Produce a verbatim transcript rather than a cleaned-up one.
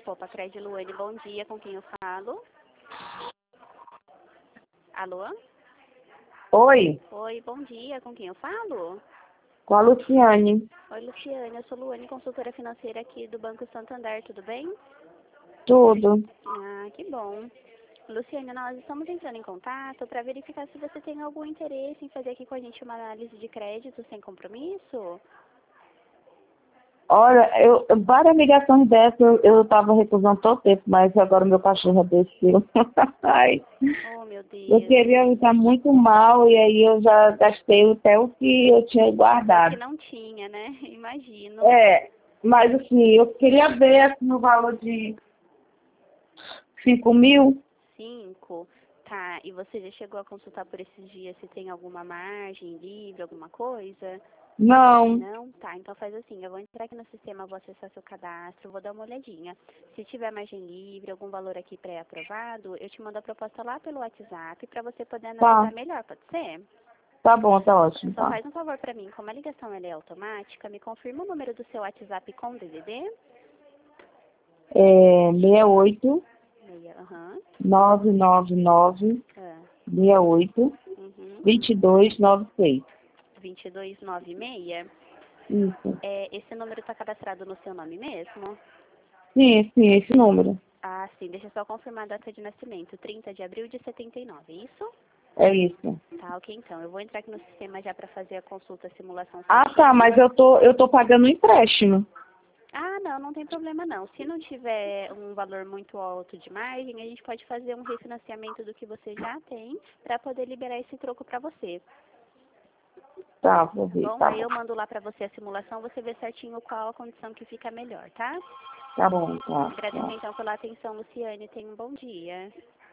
Copa Crédito Luane, bom dia, com quem eu falo? Alô? Oi, Oi, bom dia, com quem eu falo? com a Luciane. Oi, Luciane, eu sou Luane, consultora financeira aqui do Banco Santander, tudo bem? Tudo. Ah, que bom. Luciane, nós estamos entrando em contato para verificar se você tem algum interesse em fazer aqui com a gente uma análise de crédito sem compromisso. Olha, eu, várias ligações dessas eu, eu tava recusando todo tempo, mas agora meu cachorro desceu. Ai, Oh, meu eu Deus. queria estar muito mal e aí eu já gastei até o que eu tinha Até o que guardado. não tinha, né? Imagino. É, mas assim, eu queria ver assim, no valor de cinco mil. Cinco. Tá, e você já chegou a consultar por esses dias se tem alguma margem livre, alguma coisa? Não, Não? Tá, então faz assim, eu vou entrar aqui no sistema, vou acessar seu cadastro, vou dar uma olhadinha. Se tiver margem livre, algum valor aqui pré-aprovado, eu te mando a proposta lá pelo WhatsApp para você poder tá, analisar melhor, pode ser? tá bom, tá ótimo, Só tá. faz um favor para mim, como a ligação ela é automática, me confirma o número do seu WhatsApp com D D D? É seis oito Meia, aham. nove nove nove Ah, seis oito uhum. dois dois nove seis. vinte e dois noventa e seis. Isso. É, esse número está cadastrado no seu nome mesmo? Sim, sim, esse número. Ah, sim, deixa eu só confirmar a data de nascimento, trinta de abril de setenta e nove, é isso? É isso. Tá, ok, então. Eu vou entrar aqui no sistema já para fazer a consulta, a simulação Ah, tá, certinho. mas eu tô, eu tô pagando um empréstimo. Ah, não, não tem problema não. Se não tiver um valor muito alto de margem, a gente pode fazer um refinanciamento do que você já tem para poder liberar esse troco para você. Tá, vou Tá ver, bom? tá Aí bom. eu mando lá para você a simulação, você vê certinho qual a condição que fica melhor, tá? Tá bom, tá, Agradeço tá. então pela atenção, Luciane. Tenha um bom dia.